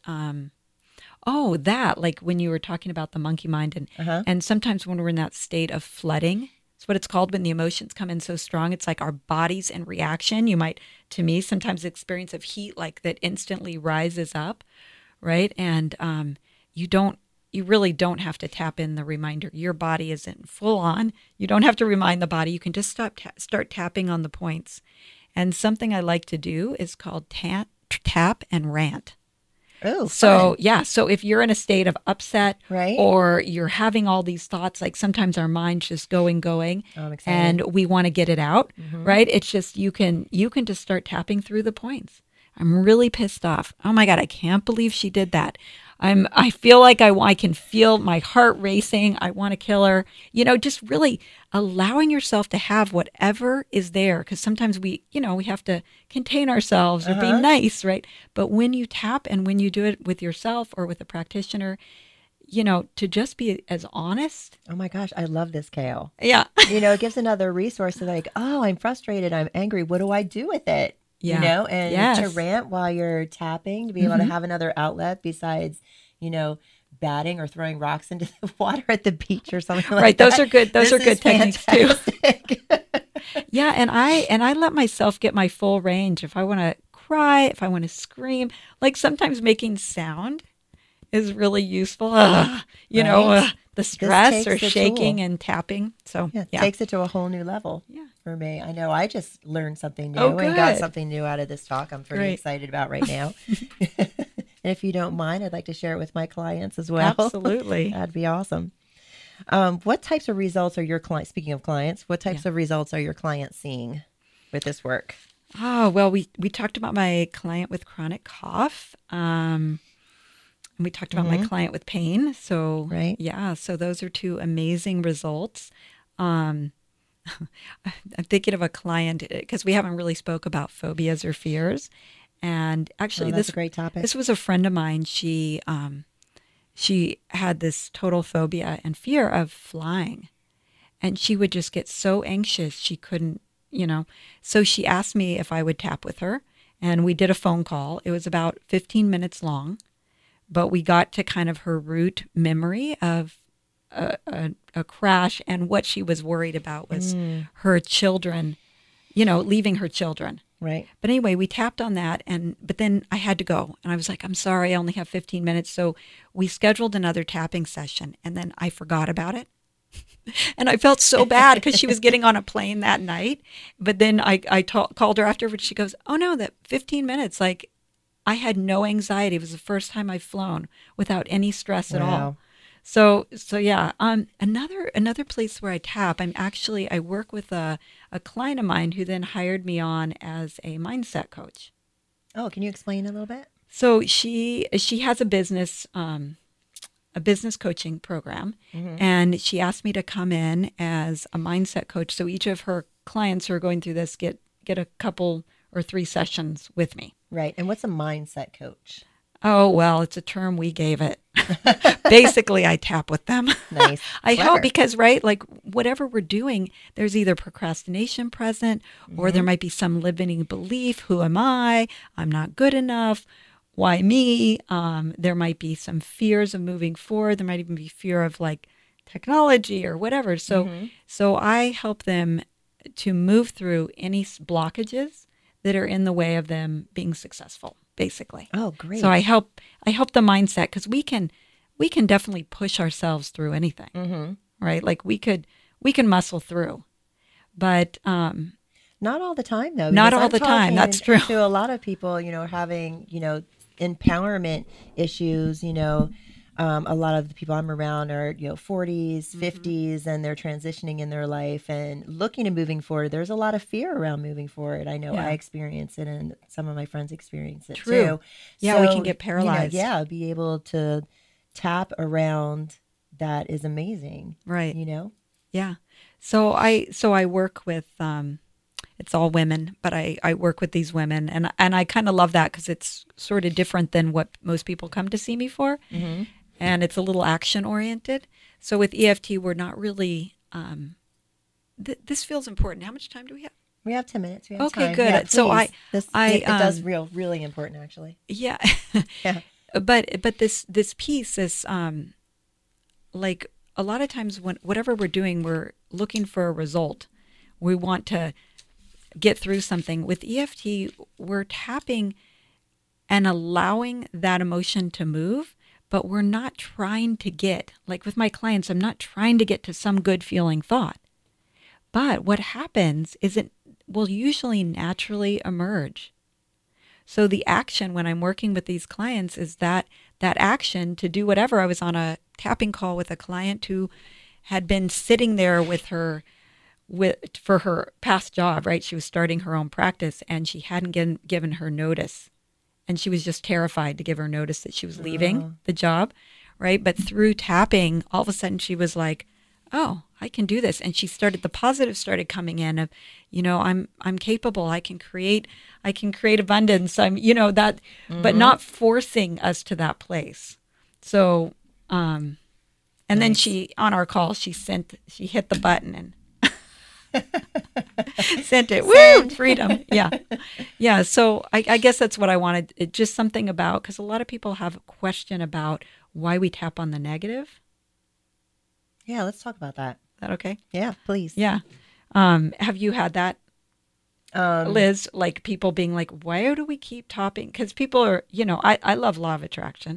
That, like when you were talking about the monkey mind and sometimes when we're in that state of flooding, it's what it's called when the emotions come in so strong. It's like our body's in reaction. You might, to me, sometimes experience of heat like that instantly rises up, right? And you really don't have to tap in the reminder. Your body isn't full on. You don't have to remind the body. You can just start tapping on the points. And something I like to do is called tap and rant. Oh, so so if you're in a state of upset, right, or you're having all these thoughts, like sometimes our mind's just going, and we want to get it out, right? It's just you can just start tapping through the points. I'm really pissed off. Oh my God, I can't believe she did that. I feel like I can feel my heart racing. I want to kill her. Just really allowing yourself to have whatever is there. Because sometimes we have to contain ourselves or be nice, right? But when you tap and when you do it with yourself or with a practitioner, to just be as honest. Oh my gosh, I love this, Kale. Yeah. It gives another resource to like, oh, I'm frustrated. I'm angry. What do I do with it? Yeah. And to rant while you're tapping, to be able to have another outlet besides, batting or throwing rocks into the water at the beach or something like that. Those are good. Those are good techniques too. Yeah. And I let myself get my full range. If I want to cry, if I want to scream, like sometimes making sound is really useful. You know, Right. the stress or takes a shaking tool. and tapping. So, Yeah, it yeah. takes it to a whole new level Yeah. for me. I know I just learned something new Oh, and got good. something new out of this talk I'm pretty Great. excited about right now. And if you don't mind, I'd like to share it with my clients as well. Absolutely. That'd be awesome. What types of results are your clients, speaking of clients, what Yeah. types of results are your clients seeing with this work? Oh, well, we talked about my client with chronic cough. And we talked about my client with pain. So, Right. yeah, so those are two amazing results. Um, I'm thinking of a client because we haven't really spoke about phobias or fears. And Oh, actually, that's a great topic. this was a friend of mine. She had this total phobia and fear of flying, and she would just get so anxious she couldn't, you know. So she asked me if I would tap with her, and we did a phone call. It was about 15 minutes long, but we got to kind of her root memory of a crash, and what she was worried about was her children, leaving her children. Right. But anyway, we tapped on that, but then I had to go, and I was like, I'm sorry, I only have 15 minutes. So we scheduled another tapping session, and then I forgot about it. And I felt so bad because she was getting on a plane that night. But then I called her afterwards. She goes, oh no, that 15 minutes, like I had no anxiety. It was the first time I've flown without any stress at all. Wow. So yeah. Another place where I tap, I work with a client of mine who then hired me on as a mindset coach. Oh, can you explain a little bit? So she has a business coaching program, and she asked me to come in as a mindset coach. So each of her clients who are going through this get a couple or 3 sessions with me. Right. And what's a mindset coach? Oh, well, it's a term we gave it. Basically, I tap with them. Nice. I Clever. hope, because, right, like whatever we're doing, there's either procrastination present, or there might be some limiting belief. Who am I? I'm not good enough. Why me? There might be some fears of moving forward. There might even be fear of like technology or whatever. So I help them to move through any blockages that are in the way of them being successful, basically. Oh, great. So I help the mindset, because we can definitely push ourselves through anything, right? Like we can muscle through, but not all the time, though. Not because all I'm the time. talking That's true. To a lot of people, having, empowerment issues, a lot of the people I'm around are, 40s, 50s, and they're transitioning in their life and looking at moving forward. There's a lot of fear around moving forward. I know Yeah. I experience it, and some of my friends experience it True. too. Yeah, we can get paralyzed. Be able to tap around that is amazing. Right. Yeah. So I work with it's all women, but I work with these women, and I kind of love that because it's sort of different than what most people come to see me for. And it's a little action oriented. So with EFT, we're not really, this feels important. How much time do we have? We have 10 minutes. We have Okay, time. good. Yeah, So please. It does um, really important, actually. Yeah. Yeah. But this piece is, like a lot of times whatever we're doing, we're looking for a result. We want to get through something. With EFT, we're tapping and allowing that emotion to move, but we're not trying to get, like with my clients, I'm not trying to get to some good feeling thought. But what happens is it will usually naturally emerge. So the action when I'm working with these clients is that action to do whatever. I was on a tapping call with a client who had been sitting there with her for her past job, right? She was starting her own practice, and she hadn't given her notice. And she was just terrified to give her notice that she was leaving the job, right? But through tapping, all of a sudden she was like, oh, I can do this. And the positive started coming in of, I'm capable. I can create abundance. But not forcing us to that place. So, and then she, on our call, she hit the button and sent it. Woo! Freedom. Yeah. Yeah. So I guess that's what I wanted. Just something about, because a lot of people have a question about why we tap on the negative. Yeah, let's talk about that. Is that okay? Yeah, please. Yeah. Have you had that, Liz? Like people being like, why do we keep tapping? Because people are, I love law of attraction.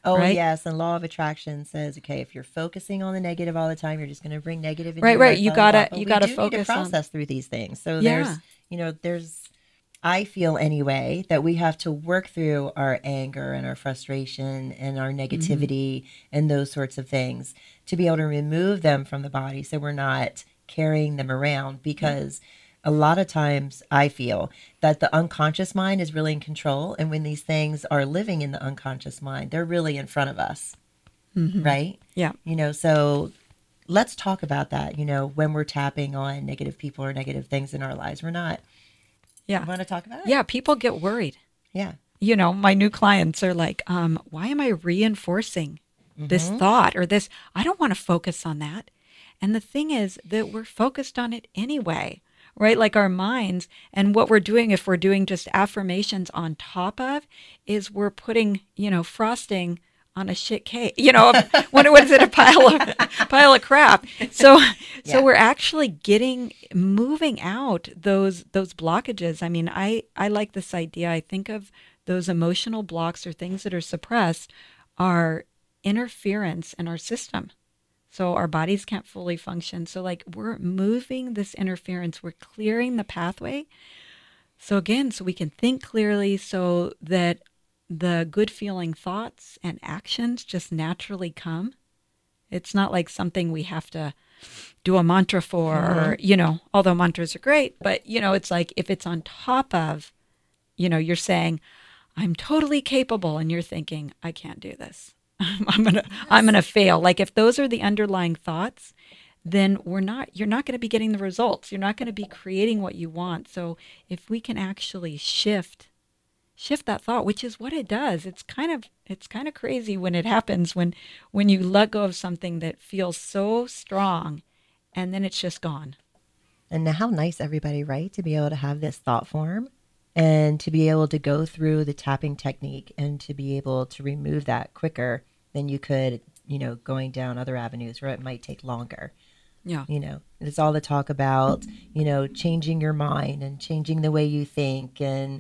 Oh, right? yes. And law of attraction says, okay, if you're focusing on the negative all the time, you're just going to bring negative into Right, your right. life. You Blah, blah, blah. gotta But you we gotta do need to focus on. process through these things. So Yeah. there's, I feel anyway, that we have to work through our anger and our frustration and our Mm-hmm. negativity and those sorts of things to be able to remove them from the body so we're not carrying them around, Yeah. because a lot of times I feel that the unconscious mind is really in control. And when these things are living in the unconscious mind, they're really in front of us, Mm-hmm. right? Yeah. So let's talk about that. When we're tapping on negative people or negative things in our lives, we're not. You Yeah. want to talk about it? Yeah. People get worried. Yeah. My new clients are like, why am I reinforcing this Mm-hmm. thought or this? I don't want to focus on that. And the thing is that we're focused on it anyway, right? Like our minds, and what we're doing, if we're doing just affirmations on top of, is we're putting, frosting on a shit cake. What is it? A pile of crap. So Yeah. we're actually moving out those blockages. I mean, I like this idea. I think of those emotional blocks or things that are suppressed are interference in our system. So our bodies can't fully function. So like we're moving this interference, we're clearing the pathway. So again, so we can think clearly so that the good feeling thoughts and actions just naturally come. It's not like something we have to do a mantra for, or, although mantras are great, but, it's like if it's on top of, you're saying, I'm totally capable, and you're thinking, I can't do this. I'm gonna fail. Like if those are the underlying thoughts, then you're not going to be getting the results. You're not going to be creating what you want. So if we can actually shift that thought, which is what it does. It's kind of crazy when it happens, when you let go of something that feels so strong and then it's just gone. And how nice, everybody, right? To be able to have this thought form and to be able to go through the tapping technique and to be able to remove that quicker than you could, going down other avenues where it might take longer. Yeah. It's all the talk about, changing your mind and changing the way you think and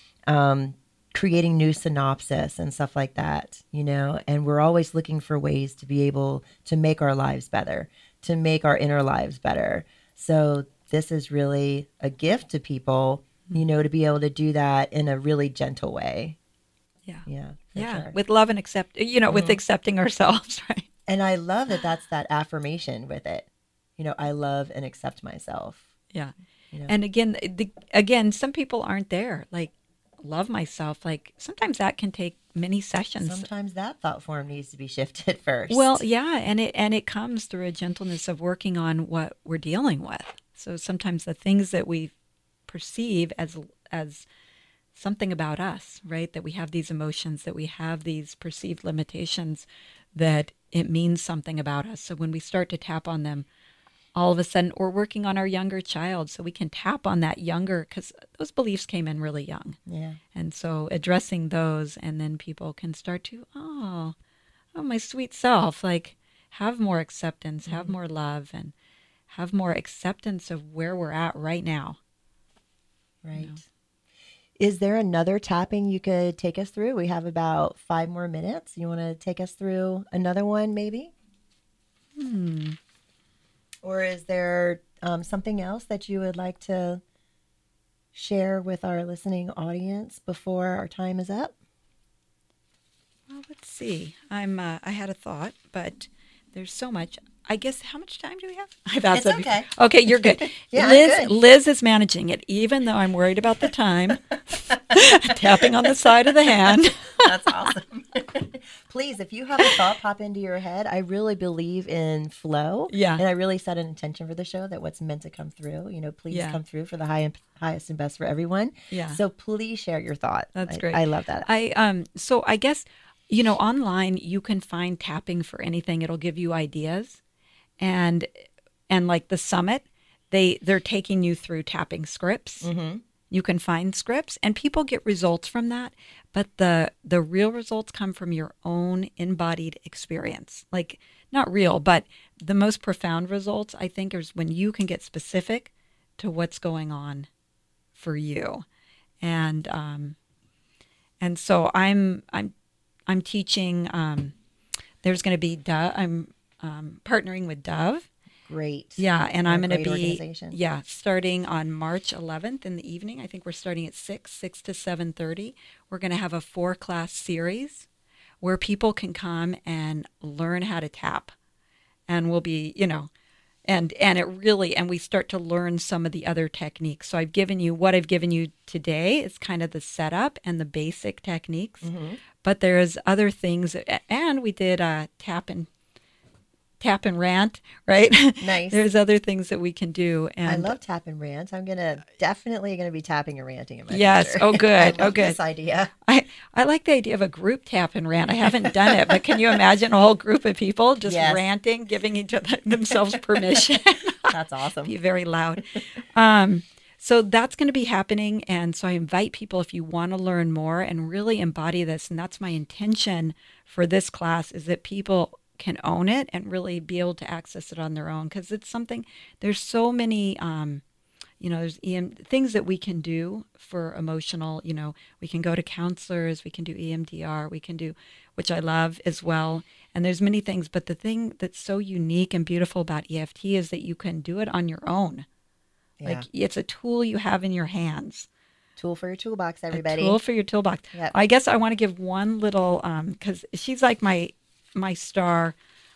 creating new synopsis and stuff like that, and we're always looking for ways to be able to make our lives better, to make our inner lives better. So this is really a gift to people, to be able to do that in a really gentle way. Yeah. Yeah. Yeah. Sure. With love and with accepting ourselves, right? And I love that that's that affirmation with it. I love and accept myself. Yeah. You know? And again, some people aren't there. Like, love myself. Like sometimes that can take many sessions. Sometimes that thought form needs to be shifted first. Well, yeah, and it comes through a gentleness of working on what we're dealing with. So sometimes the things that we perceive as something about us, right? That we have these emotions, that we have these perceived limitations, that it means something about us. So when we start to tap on them, all of a sudden we're working on our younger child, so we can tap on that younger, because those beliefs came in really young. Yeah. And so addressing those, and then people can start to, oh, my sweet self, like have more acceptance, have more love, and have more acceptance of where we're at right now. Right. Is there another tapping you could take us through? We have about 5 more minutes. You want to take us through another one, maybe? Or is there something else that you would like to share with our listening audience before our time is up? Well, let's see. I had a thought, but there's so much. I guess, how much time do we have? I've asked It's that okay. before. Okay, you're good. Yeah, I'm Liz, good. Liz is managing it, even though I'm worried about the time. Tapping on the side of the hand. That's awesome. Please, if you have a thought pop into your head, I really believe in flow. Yeah. And I really set an intention for the show that what's meant to come through, please Yeah. come through for the highest and best for everyone. Yeah. So please share your thought. That's great. I love that. So I guess, online you can find tapping for anything. It'll give you ideas. And like the summit, they're taking you through tapping scripts. Mm-hmm. You can find scripts, and people get results from that. But the real results come from your own embodied experience. Like, not real, but the most profound results, I think, is when you can get specific to what's going on for you. And so I'm I'm teaching. There's going to be Dove. I'm partnering with Dove. Great. Yeah, and I'm going to be organization. Starting on March 11th in the evening. I think we're starting at 6 to 7:30. We're going to have a 4-class series where people can come and learn how to tap, and we'll be, and we start to learn some of the other techniques. So I've given you today is kind of the setup and the basic techniques, but there's other things, and we did tap and rant, right? Nice. There's other things that we can do. And I love tap and rant. I'm definitely gonna be tapping and ranting in my yes. future. Oh, good. I love this idea. I like the idea of a group tap and rant. I haven't done it, but can you imagine a whole group of people just ranting, giving each other themselves permission? That's awesome. Be very loud. So that's going to be happening. And so I invite people, if you want to learn more and really embody this, and that's my intention for this class, is that people can own it and really be able to access it on their own, because it's something, there's so many there's things that we can do for emotional, we can go to counselors, we can do EMDR, we can do, which I love as well, and there's many things, but the thing that's so unique and beautiful about EFT is that you can do it on your own. Like, it's a tool you have in your hands. Tool for your toolbox, everybody. A tool for your toolbox. Yep. I guess I want to give one little, because she's like my star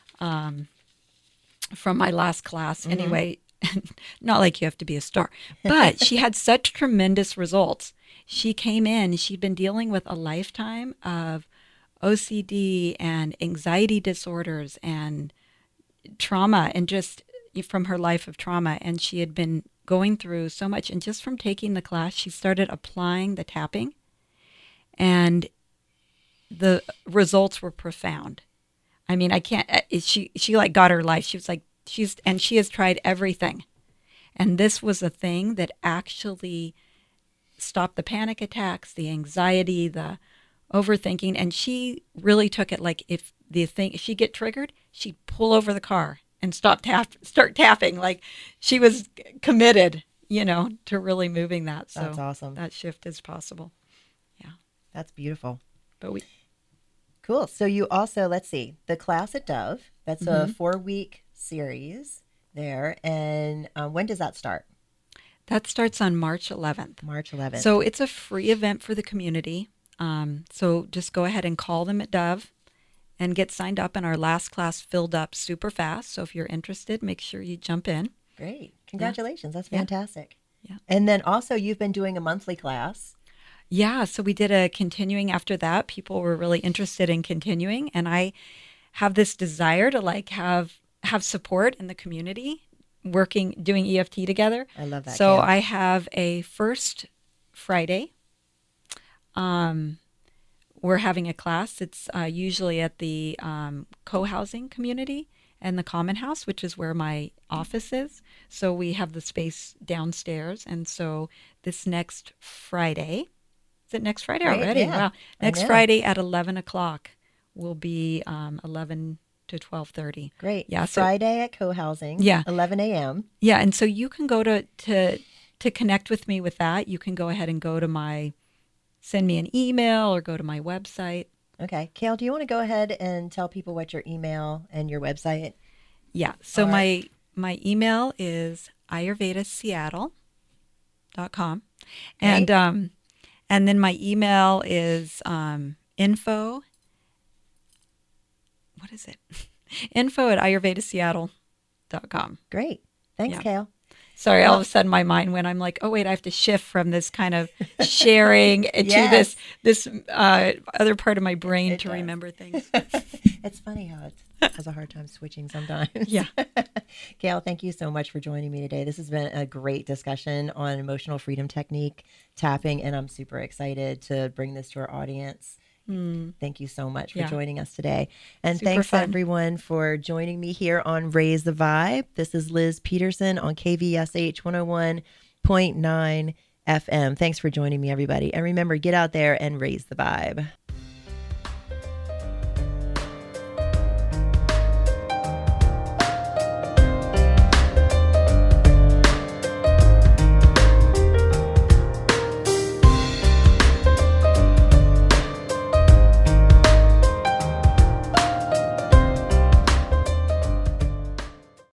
from my last class. Anyway, not like you have to be a star, but she had such tremendous results. She came in, she'd been dealing with a lifetime of OCD and anxiety disorders and trauma, and just from her life of trauma. And she had been going through so much. And just from taking the class, she started applying the tapping, and the results were profound. I mean, I can't, she like got her life. She was like, she has tried everything. And this was a thing that actually stopped the panic attacks, the anxiety, the overthinking. And she really took it like, if she'd get triggered, she'd pull over the car and start tapping. Like, she was committed, to really moving that. So that's awesome. That shift is possible. Yeah. That's beautiful. But cool. So you also, let's see, the class at Dove, that's a 4-week series there. And when does that start? That starts on March 11th. March 11th. So it's a free event for the community. So just go ahead and call them at Dove and get signed up. And our last class filled up super fast. So if you're interested, make sure you jump in. Great. Congratulations. That's fantastic. Yeah. And then also you've been doing a monthly class. Yeah, so we did a continuing after that. People were really interested in continuing, and I have this desire to have support in the community, doing EFT together. I love that. So Kim. I have a first Friday. We're having a class. It's usually at the co-housing community and the Common House, which is where my office is. So we have the space downstairs, and so this next Friday. Is it next Friday already? Yeah. Wow. Next Friday at 11 o'clock will be 11 to 12:30. Great. Yeah. Friday at co-housing. Yeah. 11 a.m. Yeah. And so you can go to connect with me with that. You can go ahead and send me an email or go to my website. Okay. Kale, do you want to go ahead and tell people what your email and your website? Yeah. So my email is ayurvedaseattle.com. And then my email is info. What is it? info@ayurvedaseattle.com. Great. Thanks, Kale. Sorry, all of a sudden my mind went, I'm like, oh, wait, I have to shift from this kind of sharing to this other part of my brain to remember things. It's funny how it has a hard time switching sometimes. Yeah. Kale, thank you so much for joining me today. This has been a great discussion on emotional freedom technique, tapping, and I'm super excited to bring this to our audience. Thank you so much for joining us today. And thanks everyone for joining me here on Raise the Vibe. This is Liz Peterson on KVSH 101.9 FM. Thanks for joining me, everybody. And remember, get out there and raise the vibe.